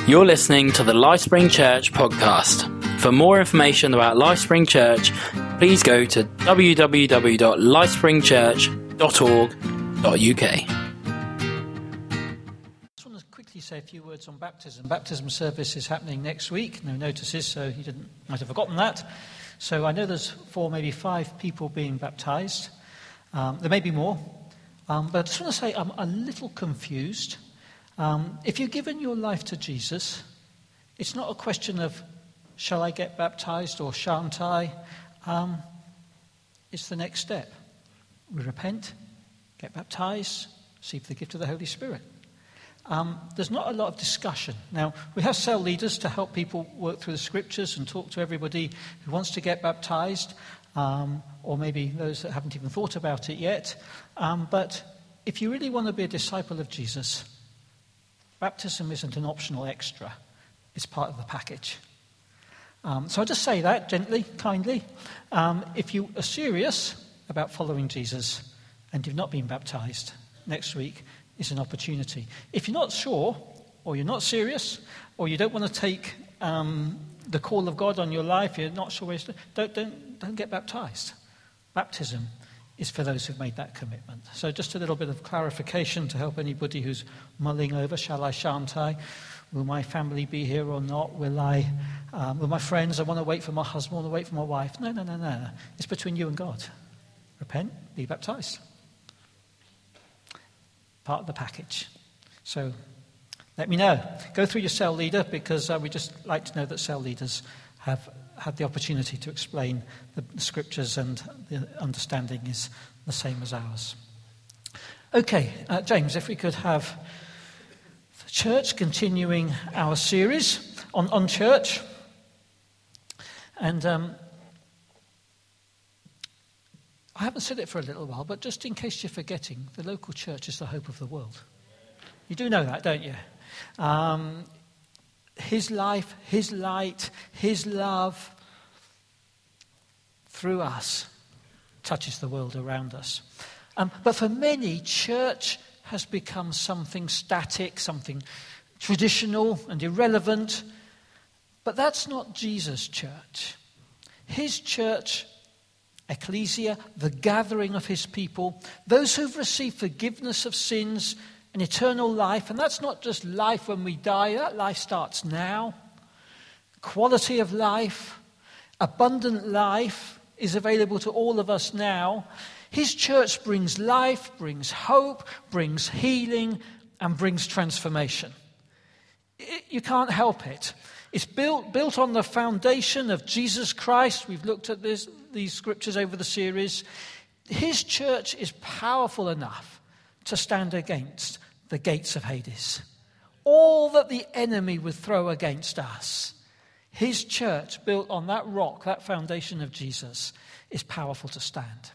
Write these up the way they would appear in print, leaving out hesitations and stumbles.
You're listening to the Lifespring Church podcast. For more information about Lifespring Church, please go to www.lifespringchurch.org.uk. I just want to quickly say a few words on baptism. Baptism service is happening next week. No notices, so you might have forgotten that. So I know there's 4, maybe 5 people being baptised. There may be more. But I just want to say I'm a little confused. If you've given your life to Jesus, it's not a question of shall I get baptized or shan't I? It's the next step. We repent, get baptized, receive the gift of the Holy Spirit. There's not a lot of discussion. Now, we have cell leaders to help people work through the scriptures and talk to everybody who wants to get baptized, or maybe those that haven't even thought about it yet. But if you really want to be a disciple of Jesus, baptism isn't an optional extra. It's part of the package. So I'll just say that gently, kindly. If you are serious about following Jesus and you've not been baptized, next week is an opportunity. If you're not sure, or you're not serious, or you don't want to take the call of God on your life, you're not sure where don't get baptized. Baptism is for those who've made that commitment. So just a little bit of clarification to help anybody who's mulling over, shall I, shan't I? Will my family be here or not? Will my friends, I want to wait for my husband, I want to wait for my wife. No. It's between you and God. Repent, be baptized. Part of the package. So let me know. Go through your cell leader, because we just like to know that cell leaders have had the opportunity to explain the scriptures, and the understanding is the same as ours. Okay, James, if we could have the church continuing our series on church. And I haven't said it for a little while, but just in case you're forgetting, the local church is the hope of the world. You do know that, don't you? His life, his light, his love through us touches the world around us. But for many, church has become something static, something traditional and irrelevant. But that's not Jesus' church. His church, ecclesia, the gathering of his people, those who've received forgiveness of sins and eternal life, and that's not just life when we die, that life starts now. Quality of life, abundant life is available to all of us now. His church brings life, brings hope, brings healing, and brings transformation. You can't help it. It's built on the foundation of Jesus Christ. We've looked at these scriptures over the series. His church is powerful enough to stand against the gates of Hades. All that the enemy would throw against us, his church, built on that rock, that foundation of Jesus, is powerful to stand.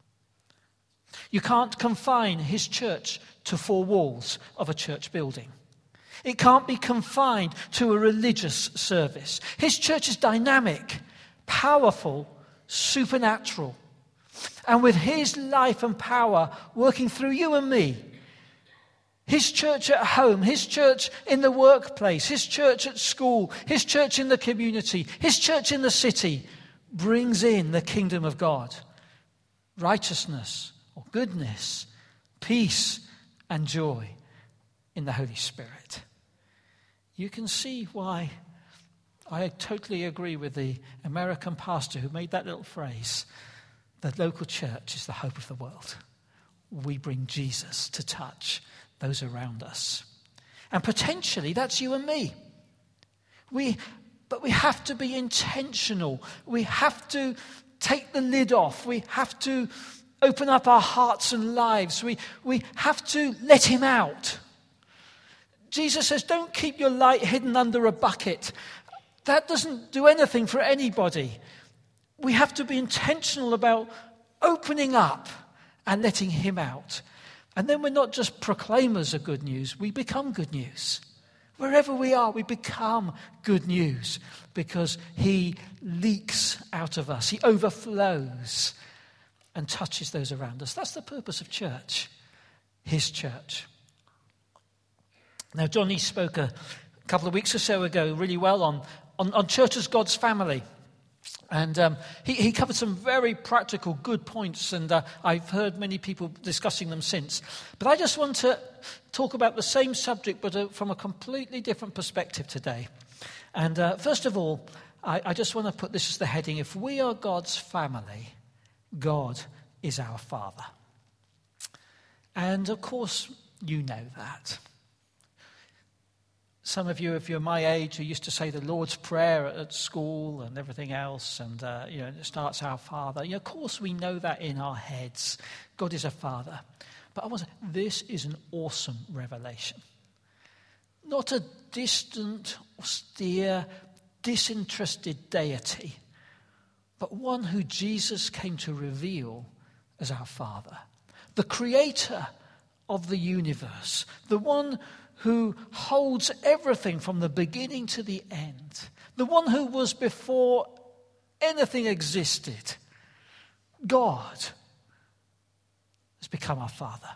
You can't confine his church to 4 walls of a church building. It can't be confined to a religious service. His church is dynamic, powerful, supernatural. And with his life and power working through you and me, his church at home, his church in the workplace, his church at school, his church in the community, his church in the city brings in the kingdom of God. Righteousness or goodness, peace and joy in the Holy Spirit. You can see why I totally agree with the American pastor who made that little phrase. The local church is the hope of the world. We bring Jesus to touch those around us. And potentially that's you and me. But we have to be intentional. We have to take the lid off. We have to open up our hearts and lives. We have to let him out. Jesus says, don't keep your light hidden under a bucket. That doesn't do anything for anybody. We have to be intentional about opening up and letting him out. And then we're not just proclaimers of good news, we become good news. Wherever we are, we become good news because he leaks out of us. He overflows and touches those around us. That's the purpose of church, his church. Now, Johnny spoke a a couple of weeks or so ago really well on church as God's family. And he covered some very practical, good points, and I've heard many people discussing them since. But I just want to talk about the same subject, but from a completely different perspective today. And first of all, I just want to put this as the heading: if we are God's family, God is our Father. And of course, you know that. Some of you, if you're my age, who used to say the Lord's Prayer at school and everything else, and it starts Our Father. Of course, we know that in our heads. God is a Father. But I want to say, this is an awesome revelation. Not a distant, austere, disinterested deity, but one who Jesus came to reveal as our Father. The creator of the universe, the one who holds everything from the beginning to the end, the one who was before anything existed. God has become our Father.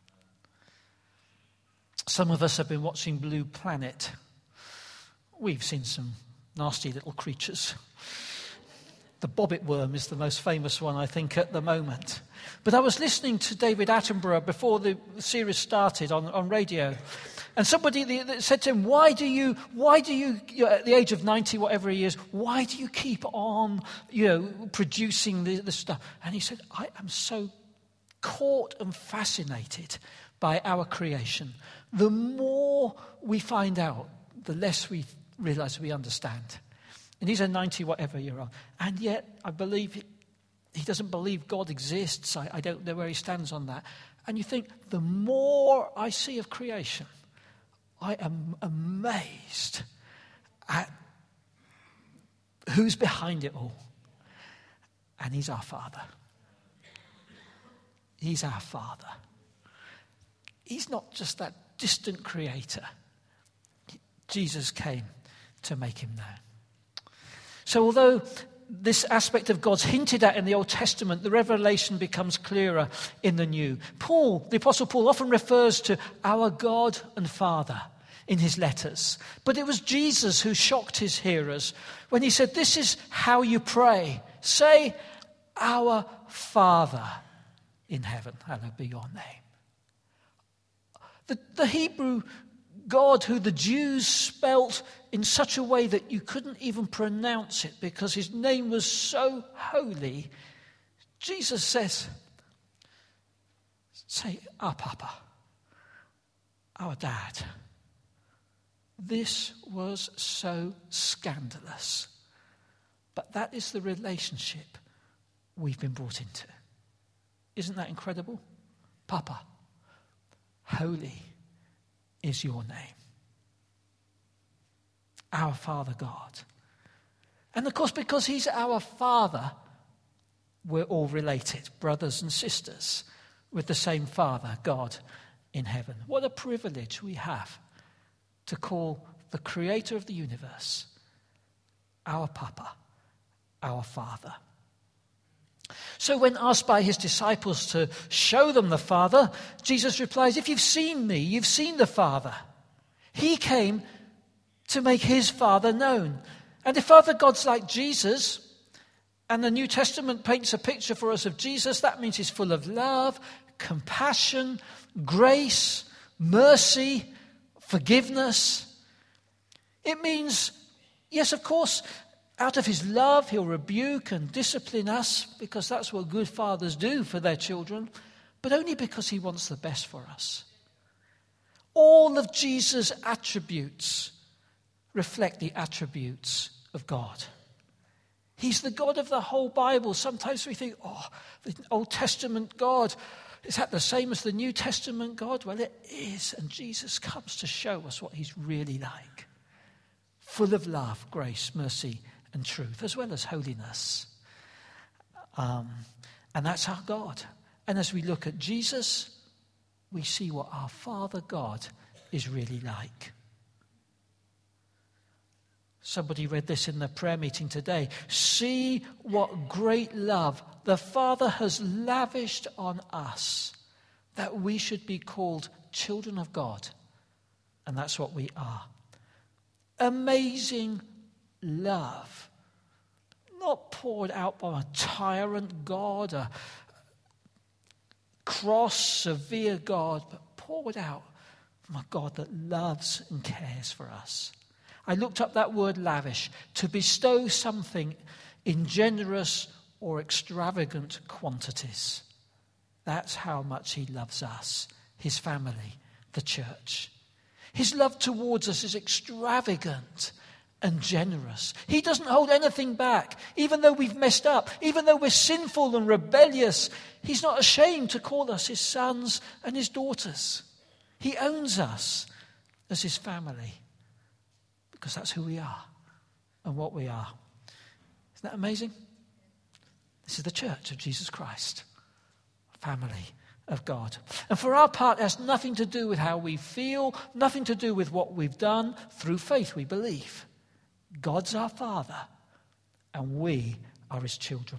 Some of us have been watching Blue Planet. We've seen some nasty little creatures. The bobbit worm is the most famous one, I think, at the moment. But I was listening to David Attenborough before the series started on radio. And somebody said to him, why do you, at the age of 90, whatever he is, why do you keep on, producing the stuff? And he said, I am so caught and fascinated by our creation. The more we find out, the less we realize we understand. And he's a 90 whatever year old. And yet, I believe he doesn't believe God exists. I don't know where he stands on that. And you think, the more I see of creation, I am amazed at who's behind it all. And he's our Father. He's our Father. He's not just that distant creator. Jesus came to make him known. So although this aspect of God's hinted at in the Old Testament, the revelation becomes clearer in the New. Paul, the Apostle Paul, often refers to our God and Father in his letters. But it was Jesus who shocked his hearers when he said, this is how you pray. Say, our Father in heaven, hallowed be your name. The Hebrew God who the Jews spelt in such a way that you couldn't even pronounce it because his name was so holy, Jesus says, say, our Papa, our Dad. This was so scandalous. But that is the relationship we've been brought into. Isn't that incredible? Papa, holy is your name. Our Father God. And of course, because he's our Father, we're all related, brothers and sisters, with the same Father, God in heaven. What a privilege we have to call the creator of the universe our Papa, our Father. So when asked by his disciples to show them the Father, Jesus replies, if you've seen me, you've seen the Father. He came to make his Father known. And if Father God's like Jesus, and the New Testament paints a picture for us of Jesus, that means he's full of love, compassion, grace, mercy, forgiveness. It means, yes, of course, out of his love, he'll rebuke and discipline us because that's what good fathers do for their children, but only because he wants the best for us. All of Jesus' attributes reflect the attributes of God. He's the God of the whole Bible. Sometimes we think, the Old Testament God, is that the same as the New Testament God? Well, it is, and Jesus comes to show us what he's really like. Full of love, grace, mercy, and truth, as well as holiness. And that's our God. And as we look at Jesus, we see what our Father God is really like. Somebody read this in the prayer meeting today. See what great love the Father has lavished on us, that we should be called children of God. And that's what we are. amazing love. Not poured out by a tyrant God, a cross, severe God, but poured out from a God that loves and cares for us. I looked up that word lavish, to bestow something in generous or extravagant quantities. That's how much he loves us, his family, the church. His love towards us is extravagant and generous. He doesn't hold anything back. Even though we've messed up, even though we're sinful and rebellious, he's not ashamed to call us his sons and his daughters. He owns us as his family because that's who we are and what we are. Isn't that amazing? This is the church of Jesus Christ, family of God. And for our part, it has nothing to do with how we feel, nothing to do with what we've done. Through faith, we believe. God's our Father, and we are his children.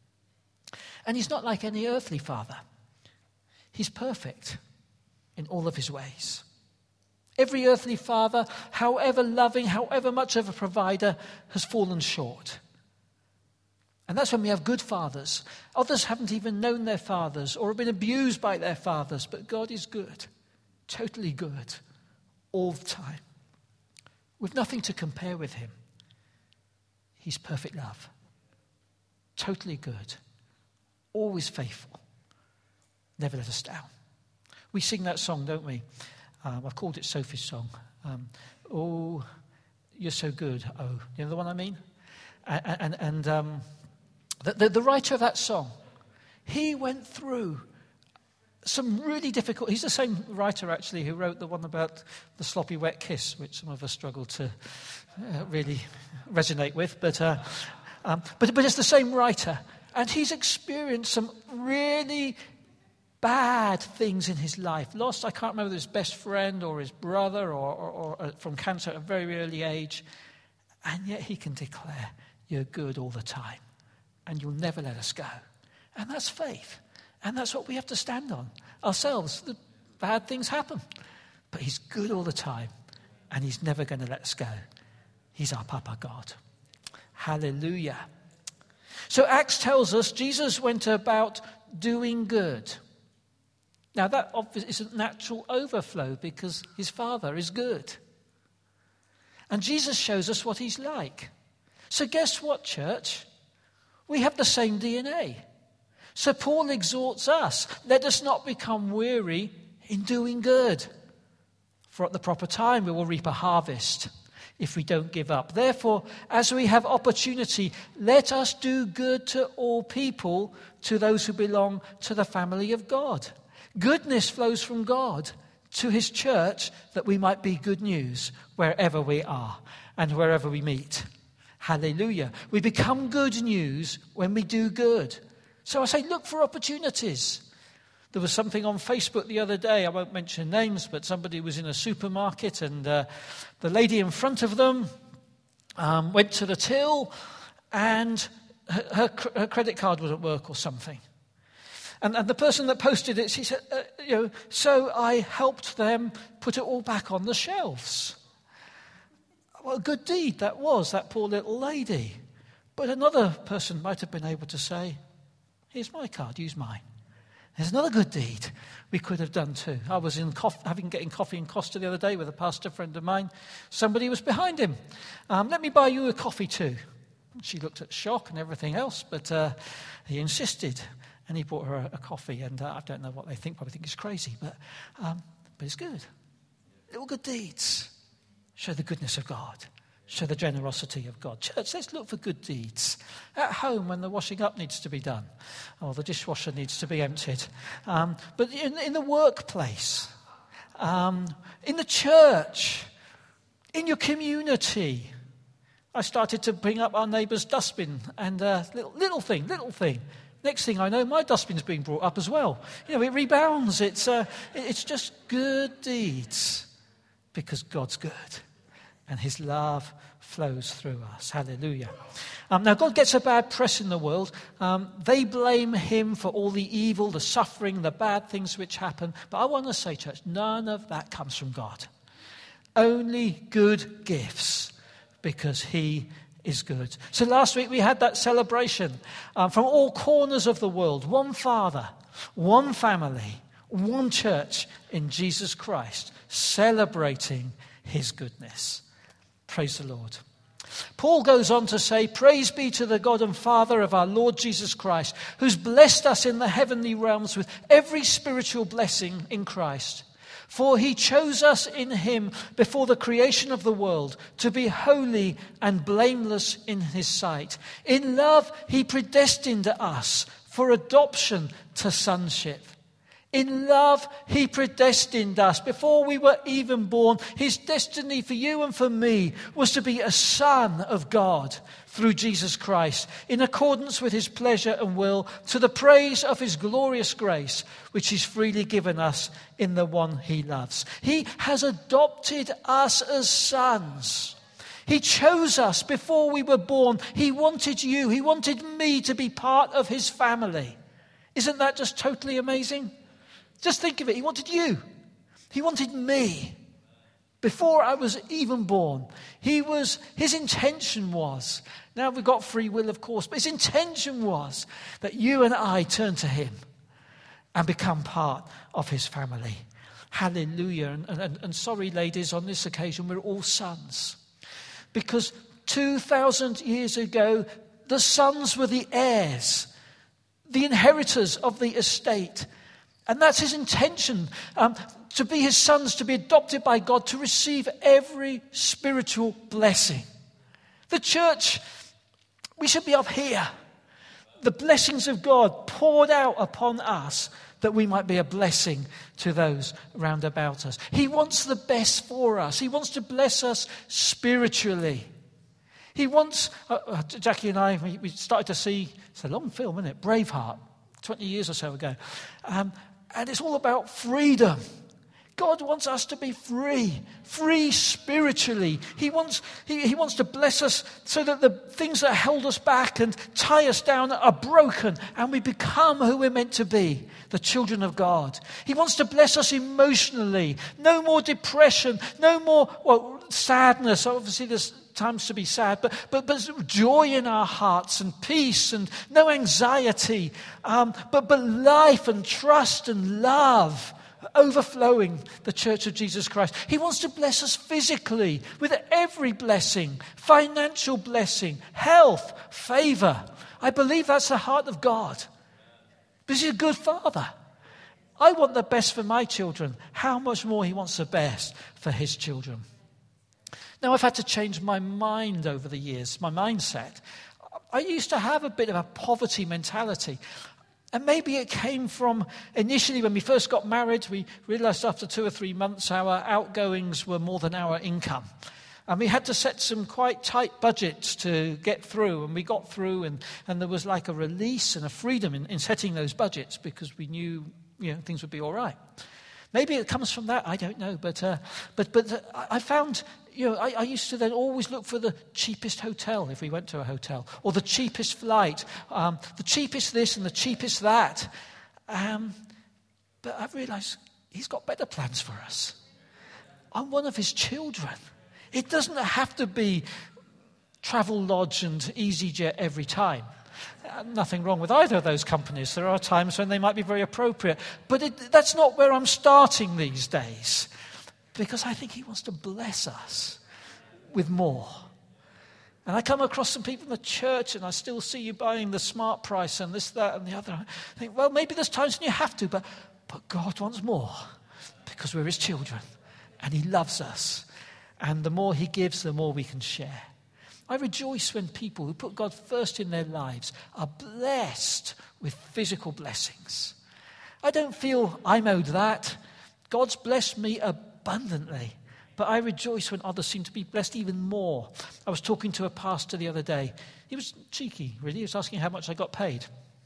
And he's not like any earthly father. He's perfect in all of his ways. Every earthly father, however loving, however much of a provider, has fallen short. And that's when we have good fathers. Others haven't even known their fathers or have been abused by their fathers. But God is good, totally good, all the time. With nothing to compare with him. He's perfect love, totally good, always faithful, never let us down. We sing that song, don't we? I've called it Sophie's song. Oh, you're so good. Oh, you know the one I mean? And the writer of that song, he went through some really difficult... He's the same writer, actually, who wrote the one about the sloppy wet kiss, which some of us struggle to really resonate with. But it's the same writer. And he's experienced some really bad things in his life. Lost, I can't remember, his best friend or his brother or from cancer at a very early age. And yet he can declare, you're good all the time. And you'll never let us go. And that's faith. And that's what we have to stand on ourselves. The bad things happen. But he's good all the time. And he's never going to let us go. He's our Papa God. Hallelujah. So Acts tells us Jesus went about doing good. Now that obviously is a natural overflow because his Father is good. And Jesus shows us what he's like. So guess what, church? We have the same DNA. So Paul exhorts us, let us not become weary in doing good. For at the proper time we will reap a harvest if we don't give up. Therefore, as we have opportunity, let us do good to all people, to those who belong to the family of God. Goodness flows from God to his church that we might be good news wherever we are and wherever we meet. Hallelujah. We become good news when we do good. So I say, look for opportunities. There was something on Facebook the other day, I won't mention names, but somebody was in a supermarket and the lady in front of them went to the till and her credit card wouldn't work or something. And the person that posted it, she said, so I helped them put it all back on the shelves. What a good deed that was, that poor little lady. But another person might have been able to say, here's my card, use mine. There's another good deed we could have done too. I was getting coffee in Costa the other day with a pastor friend of mine. Somebody was behind him. Let me buy you a coffee too. She looked at shock and everything else, but he insisted. And he bought her a coffee. And I don't know what they think. Probably think it's crazy. But it's good. Little good deeds show the goodness of God. Show the generosity of God. Church, let's look for good deeds. At home when the washing up needs to be done. Or the dishwasher needs to be emptied. But in the workplace. In the church. In your community. I started to bring up our neighbour's dustbin. And little thing. Next thing I know, my dustbin's being brought up as well. It rebounds. It's just good deeds. Because God's good. And his love flows through us. Hallelujah. Now, God gets a bad press in the world. They blame him for all the evil, the suffering, the bad things which happen. But I want to say, church, none of that comes from God. Only good gifts because he is good. So last week we had that celebration from all corners of the world. One Father, one family, one church in Jesus Christ, celebrating his goodness. Praise the Lord. Paul goes on to say, praise be to the God and Father of our Lord Jesus Christ, who's blessed us in the heavenly realms with every spiritual blessing in Christ. For he chose us in him before the creation of the world to be holy and blameless in his sight. In love, he predestined us for adoption to sonship. In love, he predestined us. Before we were even born, his destiny for you and for me was to be a son of God through Jesus Christ, in accordance with his pleasure and will, to the praise of his glorious grace, which he's freely given us in the one he loves. He has adopted us as sons. He chose us before we were born. He wanted you, he wanted me to be part of his family. Isn't that just totally amazing? Just think of it. He wanted you. He wanted me. Before I was even born, his intention was, now we've got free will, of course, but his intention was that you and I turn to him and become part of his family. Hallelujah. And sorry, ladies, on this occasion, we're all sons. Because 2,000 years ago, the sons were the heirs, the inheritors of the estate. And that's his intention, to be his sons, to be adopted by God, to receive every spiritual blessing. The church, we should be up here. The blessings of God poured out upon us that we might be a blessing to those round about us. He wants the best for us. He wants to bless us spiritually. He wants, Jackie and I, we started to see, it's a long film, isn't it? Braveheart, 20 years or so ago. And it's all about freedom. God wants us to be free spiritually. He wants to bless us so that the things that held us back and tie us down are broken and we become who we're meant to be, the children of God. He wants to bless us emotionally. No more depression, no more, sadness. Obviously there's times to be sad, but joy in our hearts and peace and no anxiety, but life and trust and love overflowing the church of Jesus Christ. He wants to bless us physically with every blessing, financial blessing, health, favor. I believe that's the heart of God. Because he's a good father. I want the best for my children. How much more he wants the best for his children. Now, I've had to change my mind over the years, my mindset. I used to have a bit of a poverty mentality. And maybe it came from initially when we first got married, we realized after 2 or 3 months our outgoings were more than our income. And we had to set some quite tight budgets to get through. And we got through and there was like a release and a freedom in setting those budgets because we knew things would be all right. Maybe it comes from that, I don't know. But I found, I used to then always look for the cheapest hotel if we went to a hotel, or the cheapest flight, the cheapest this and the cheapest that. But I've realized he's got better plans for us. I'm one of his children. It doesn't have to be Travel Lodge and EasyJet every time. Nothing wrong with either of those companies. There are times when they might be very appropriate. But that's not where I'm starting these days. Because I think he wants to bless us with more. And I come across some people in the church and I still see you buying the smart price and this, that and the other. I think, well, maybe there's times when you have to, but God wants more. Because we're his children. And he loves us. And the more he gives, the more we can share. I rejoice when people who put God first in their lives are blessed with physical blessings. I don't feel I'm owed that. God's blessed me abundantly. But I rejoice when others seem to be blessed even more. I was talking to a pastor the other day. He was cheeky, really. He was asking how much I got paid.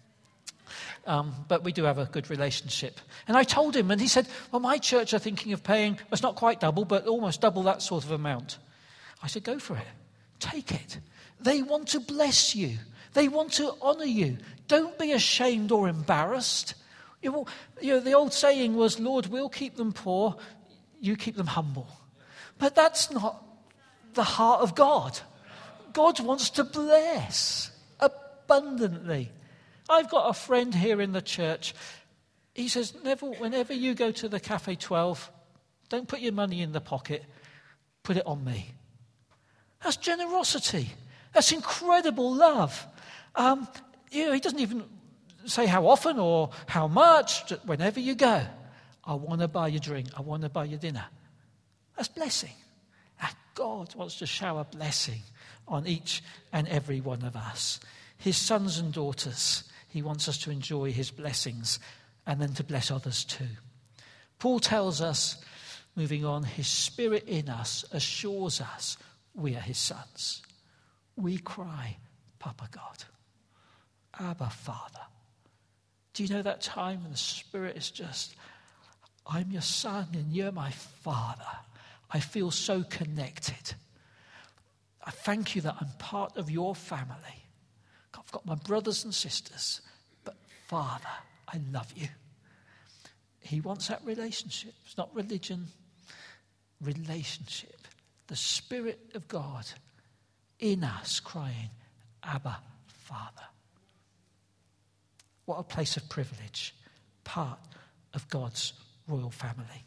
But we do have a good relationship. And I told him, and he said, well, my church are thinking of paying, well, it's not quite double, but almost double that sort of amount. I said, go for it. Take it. They want to bless you. They want to honor you. Don't be ashamed or embarrassed. The old saying was, Lord, we'll keep them poor, you keep them humble. But that's not the heart of God. God wants to bless abundantly. I've got a friend here in the church. He says, Neville, whenever you go to the Cafe 12, don't put your money in the pocket. Put it on me. That's generosity. That's incredible love. He doesn't even say how often or how much. Just whenever you go, I want to buy you a drink. I want to buy you dinner. That's blessing. And God wants to shower blessing on each and every one of us. His sons and daughters, he wants us to enjoy his blessings and then to bless others too. Paul tells us, moving on, his spirit in us assures us we are his sons. We cry, Papa God, Abba Father. Do you know that time when the Spirit is just, I'm your son and you're my father. I feel so connected. I thank you that I'm part of your family. I've got my brothers and sisters, but Father, I love you. He wants that relationship. It's not religion, relationship. The Spirit of God in us crying, Abba, Father. What a place of privilege, part of God's royal family.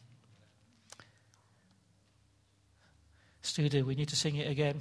Studio, we need to sing it again.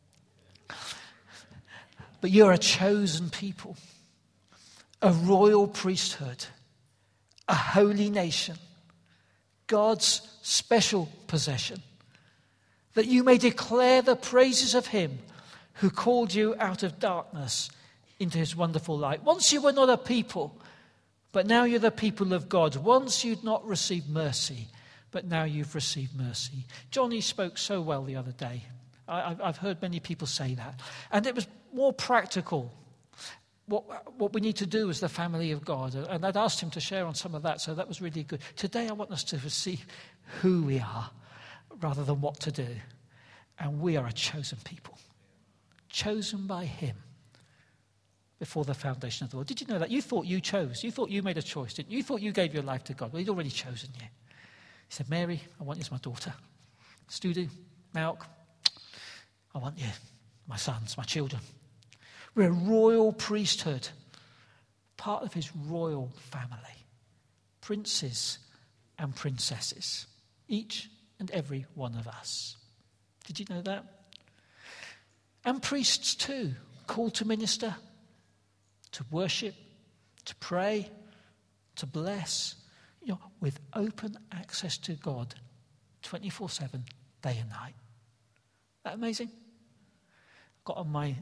But you're a chosen people, a royal priesthood, a holy nation, God's special possession, that you may declare the praises of him who called you out of darkness into his wonderful light. Once you were not a people, but now you're the people of God. Once you'd not received mercy, but now you've received mercy. Johnny spoke so well the other day. I've heard many people say that. And it was more practical, what we need to do as the family of God. And I'd asked him to share on some of that, so that was really good. Today I want us to see who we are rather than what to do. And we are a chosen people, chosen by him before the foundation of the world. Did you know that? You thought you chose. You thought you made a choice, didn't you? You thought you gave your life to God. Well, he'd already chosen you. He said, Mary, I want you as my daughter. Studu, Malk, I want you, my sons, my children. We're a royal priesthood, part of his royal family. Princes and princesses, each and every one of us. Did you know that? And priests too, called to minister, to worship, to pray, to bless, with open access to God 24/7, day and night. Isn't that amazing? I've got on my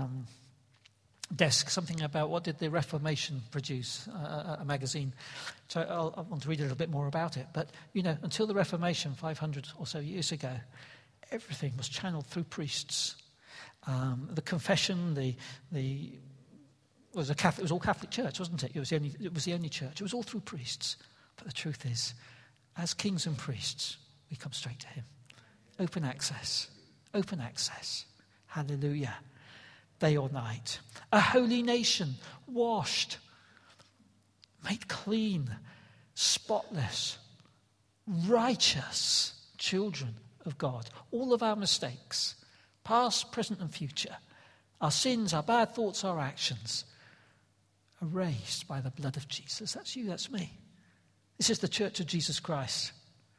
desk something about what did the Reformation produce, a magazine. So I want to read a little bit more about it. But, until the Reformation 500 or so years ago, everything was channeled through priests. The confession, it was all Catholic Church, wasn't it? It was the only church. It was all through priests. But the truth is, as kings and priests, we come straight to him. Open access. Open access. Hallelujah. Day or night. A holy nation, washed, made clean, spotless, righteous children of God. All of our mistakes, past, present, and future, our sins, our bad thoughts, our actions, erased by the blood of Jesus. That's you, that's me. This is the Church of Jesus Christ.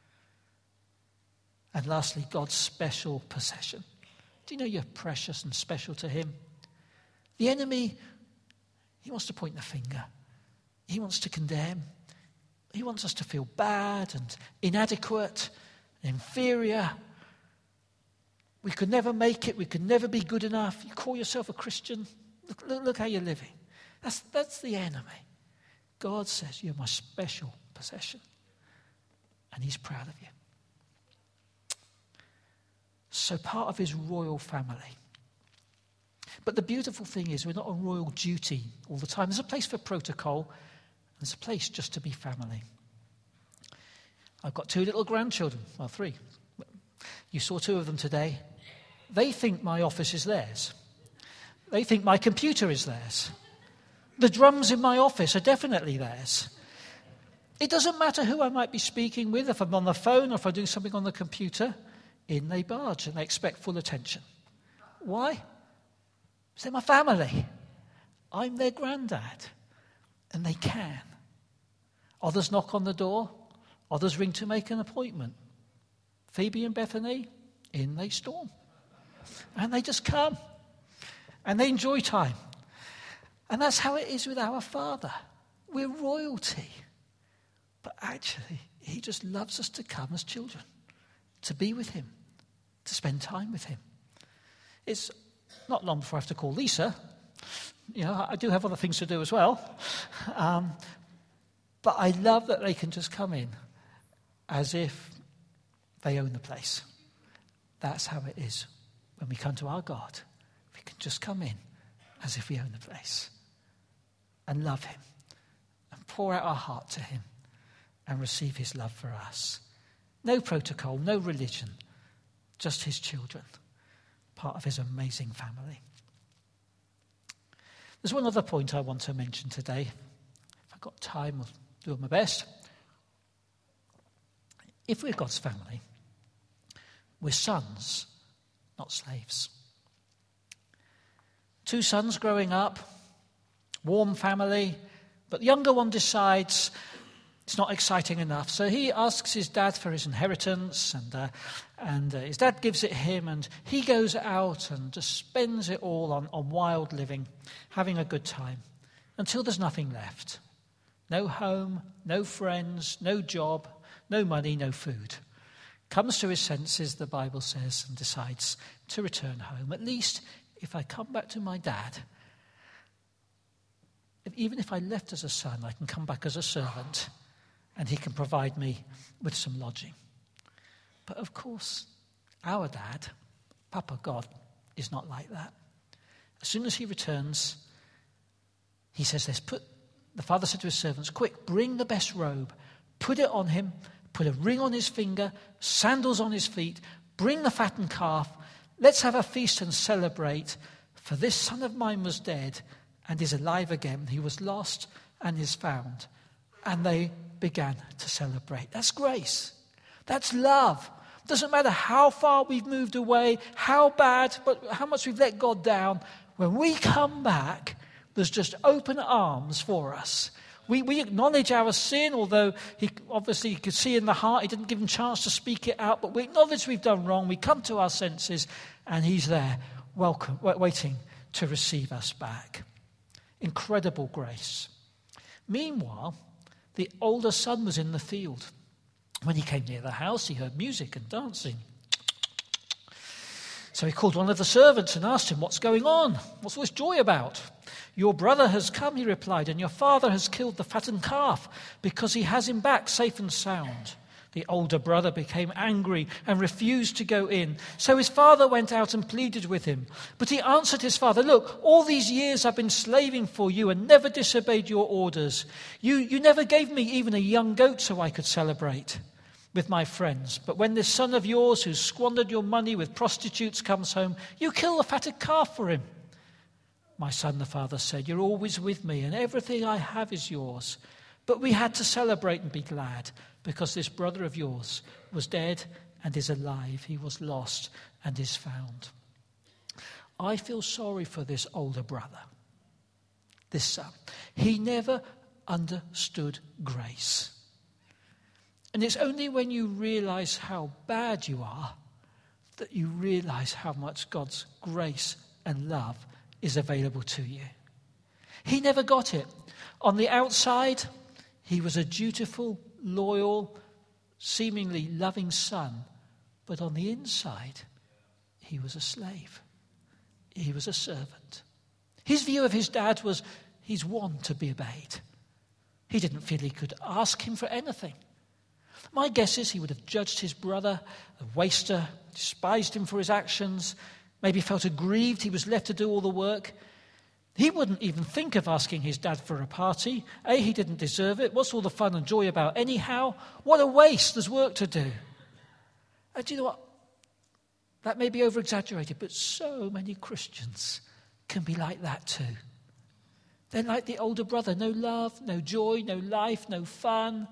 And lastly, God's special possession. Do you know you're precious and special to him? The enemy, he wants to point the finger. He wants to condemn. He wants us to feel bad and inadequate, inferior. We could never make it. We could never be good enough. You call yourself a Christian. Look how you're living. That's the enemy. God says, you're my special possession. And he's proud of you. So part of his royal family. But the beautiful thing is we're not on royal duty all the time. There's a place for protocol. And there's a place just to be family. I've got 2 little grandchildren. Well, 3. You saw 2 of them today. They think my office is theirs. They think my computer is theirs. The drums in my office are definitely theirs. It doesn't matter who I might be speaking with, if I'm on the phone or if I do something on the computer. in they barge and they expect full attention. Why? Because they're my family. I'm their granddad. And they can. Others knock on the door. Others ring to make an appointment. Phoebe and Bethany, in they storm. And they just come. And they enjoy time. And that's how it is with our Father. We're royalty. But actually, he just loves us to come as children, to be with him, to spend time with him. It's not long before I have to call Lisa. I do have other things to do as well. But I love that they can just come in as if they own the place. That's how it is when we come to our God. We can just come in as if we own the place and love him and pour out our heart to him and receive his love for us. No protocol, no religion, just his children, part of his amazing family. There's one other point I want to mention today. If I've got time, I'll do my best. If we're God's family, we're sons, not slaves. 2 sons growing up, warm family, but the younger one decides it's not exciting enough. So he asks his dad for his inheritance, and his dad gives it him, and he goes out and just spends it all on wild living, having a good time, until there's nothing left. No home, no friends, no job, no money, no food. Comes to his senses, the Bible says, and decides to return home. At least if I come back to my dad, even if I left as a son, I can come back as a servant, and he can provide me with some lodging. But of course, our dad, Papa God, is not like that. As soon as he returns, he says this, the father said to his servants, quick, bring the best robe, put it on him, put a ring on his finger, sandals on his feet, bring the fattened calf, let's have a feast and celebrate, for this son of mine was dead and is alive again. He was lost and is found. And they began to celebrate. That's grace. That's love. Doesn't matter how far we've moved away, how bad, but how much we've let God down. When we come back, there's just open arms for us. We acknowledge our sin, although he obviously could see in the heart. He didn't give him a chance to speak it out, but we acknowledge we've done wrong. We come to our senses, and he's there, waiting to receive us back. Incredible grace. Meanwhile, the older son was in the field. When he came near the house, he heard music and dancing. So he called one of the servants and asked him, what's going on? What's all this joy about? Your brother has come, he replied, and your father has killed the fattened calf because he has him back safe and sound. The older brother became angry and refused to go in. So his father went out and pleaded with him. But he answered his father, look, all these years I've been slaving for you and never disobeyed your orders. You never gave me even a young goat so I could celebrate with my friends. But when this son of yours who squandered your money with prostitutes comes home, you kill the fatted calf for him. My son, the father said, you're always with me and everything I have is yours. But we had to celebrate and be glad because this brother of yours was dead and is alive. He was lost and is found. I feel sorry for this older brother, this son. He never understood grace. And it's only when you realize how bad you are that you realize how much God's grace and love is available to you. He never got it. On the outside, he was a dutiful, loyal, seemingly loving son. But on the inside, he was a slave. He was a servant. His view of his dad was he's one to be obeyed. He didn't feel he could ask him for anything. My guess is he would have judged his brother a waster, despised him for his actions, maybe felt aggrieved he was left to do all the work. He wouldn't even think of asking his dad for a party. He didn't deserve it. What's all the fun and joy about anyhow? What a waste, there's work to do. And do you know what? That may be over-exaggerated, but so many Christians can be like that too. They're like the older brother. No love, no joy, no life, no fun.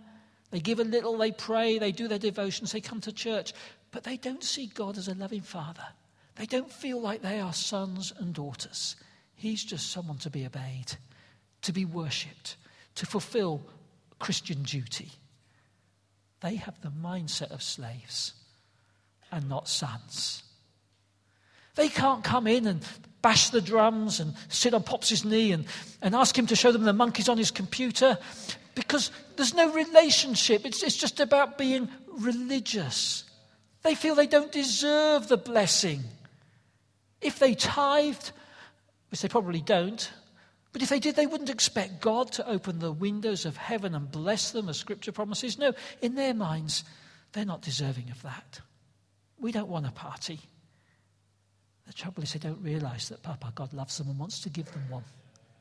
They give a little, they pray, they do their devotions, they come to church, but they don't see God as a loving Father. They don't feel like they are sons and daughters. He's just someone to be obeyed, to be worshipped, to fulfill Christian duty. They have the mindset of slaves and not sons. They can't come in and bash the drums and sit on Pops' knee and ask him to show them the monkeys on his computer, because there's no relationship. It's just about being religious. They feel they don't deserve the blessing. If they tithed, which they probably don't, but if they did, they wouldn't expect God to open the windows of heaven and bless them, as Scripture promises. No, in their minds, they're not deserving of that. We don't want a party. The trouble is they don't realise that Papa God loves them and wants to give them one.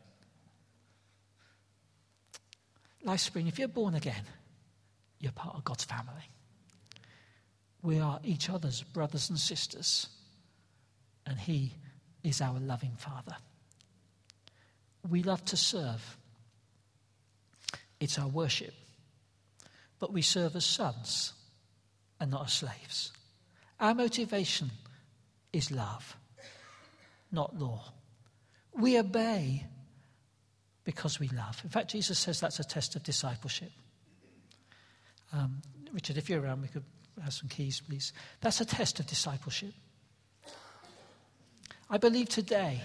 LifeSpring, if you're born again, you're part of God's family. We are each other's brothers and sisters, and He is our loving Father. We love to serve. It's our worship. But we serve as sons and not as slaves. Our motivation is love, not law. We obey because we love. In fact, Jesus says that's a test of discipleship. Richard, if you're around, we could have some keys, please. That's a test of discipleship. I believe today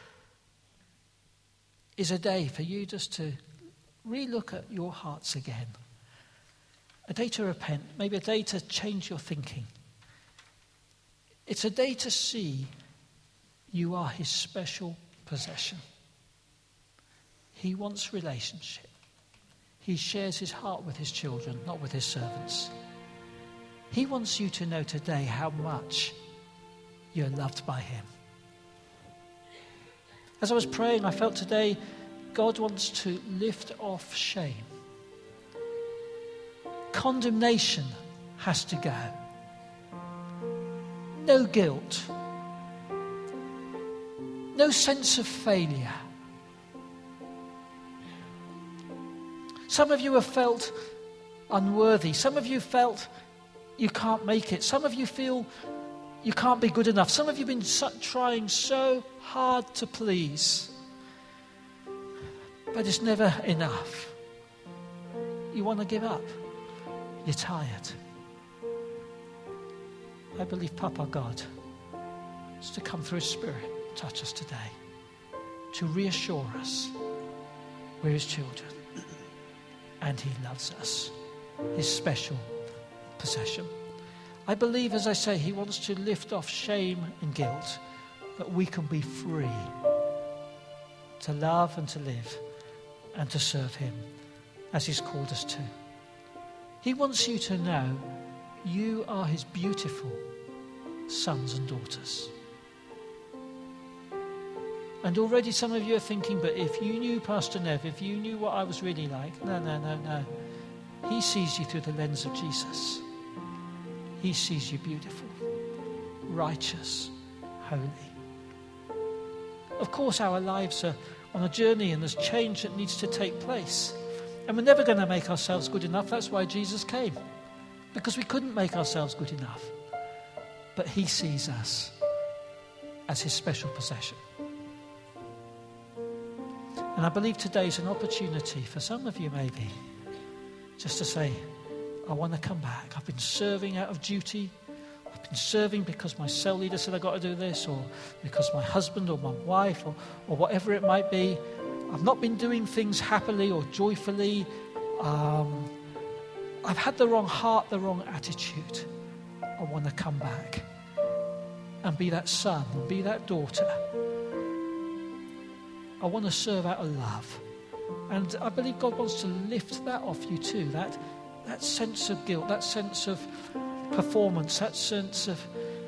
is a day for you just to relook at your hearts again. A day to repent, maybe a day to change your thinking. It's a day to see you are His special possession. He wants relationship. He shares His heart with His children, not with His servants. He wants you to know today how much you're loved by Him. As I was praying, I felt today God wants to lift off shame. Condemnation has to go. No guilt. No sense of failure. Some of you have felt unworthy. Some of you felt you can't make it. Some of you feel you can't be good enough. Some of you have been trying so hard to please, but it's never enough. You want to give up. You're tired. I believe Papa God is to come through His Spirit, touch us today, to reassure us we're His children and He loves us, His special possession. I believe, as I say, He wants to lift off shame and guilt, that we can be free to love and to live and to serve Him as He's called us to. He wants you to know you are His beautiful sons and daughters. And already some of you are thinking, but if you knew Pastor Nev, if you knew what I was really like, no. He sees you through the lens of Jesus. He sees you beautiful, righteous, holy. Of course, our lives are on a journey and there's change that needs to take place. And we're never going to make ourselves good enough. That's why Jesus came, because we couldn't make ourselves good enough. But He sees us as His special possession. And I believe today is an opportunity for some of you maybe just to say, I want to come back. I've been serving out of duty. I've been serving because my cell leader said I've got to do this, or because my husband or my wife or whatever it might be. I've not been doing things happily or joyfully. I've had the wrong heart, the wrong attitude. I want to come back and be that son and be that daughter. I want to serve out of love. And I believe God wants to lift that off you too, that sense of guilt, that sense of performance, that sense of,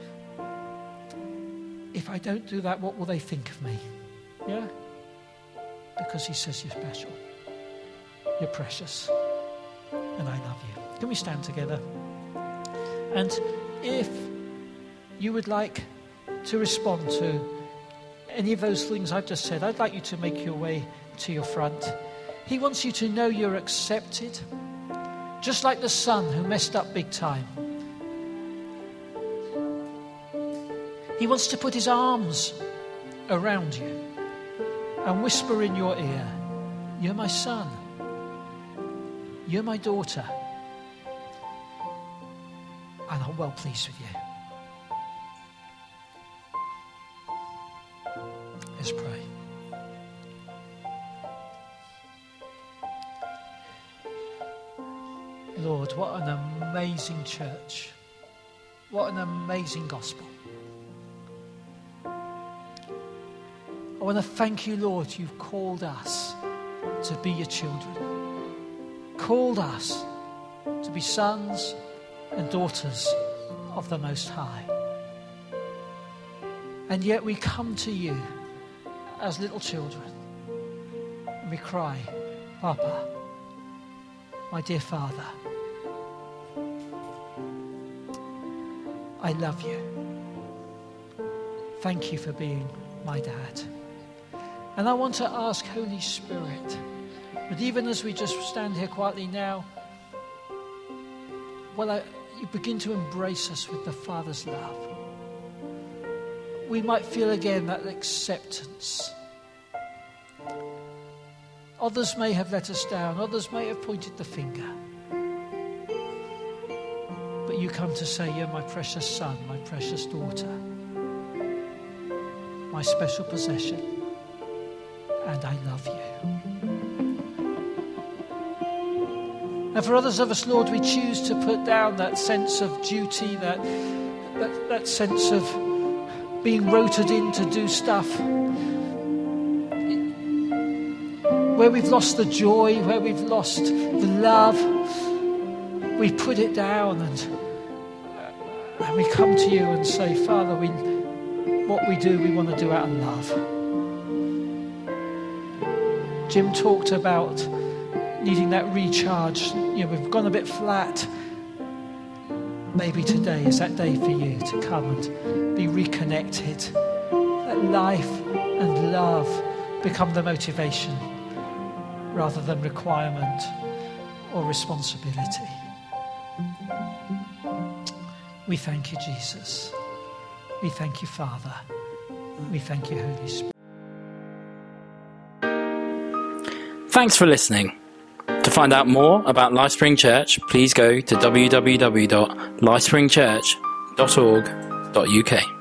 if I don't do that, what will they think of me? Yeah? Because He says you're special, you're precious, and I love you. Can we stand together? And if you would like to respond to any of those things I've just said, I'd like you to make your way to your front. He wants you to know you're accepted. just like the son who messed up big time. He wants to put his arms around you and whisper in your ear, "You're my son. You're my daughter. And I'm well pleased with you." Let's pray. Lord, what an amazing church. What an amazing gospel. I want to thank you, Lord, you've called us to be your children. Called us to be sons and daughters of the Most High. And yet we come to you as little children and we cry, "Papa, my dear Father, I love you. Thank you for being my dad." And I want to ask, Holy Spirit, that even as we just stand here quietly now, you begin to embrace us with the Father's love. We might feel again that acceptance. Others may have let us down. Others may have pointed the finger. But you come to say, "You're my precious son, my precious daughter, my special possession, and I love you." And for others of us, Lord, we choose to put down that sense of duty, that sense of being rotated in to do stuff, where we've lost the joy, where we've lost the love. We put it down and we come to you and say, "Father, what we do, we want to do out of love." Jim talked about needing that recharge. We've gone a bit flat. Maybe today is that day for you to come and be reconnected. Let life and love become the motivation rather than requirement or responsibility. We thank you, Jesus. We thank you, Father. We thank you, Holy Spirit. Thanks for listening. To find out more about LifeSpring Church, please go to www.lifespringchurch.org.uk.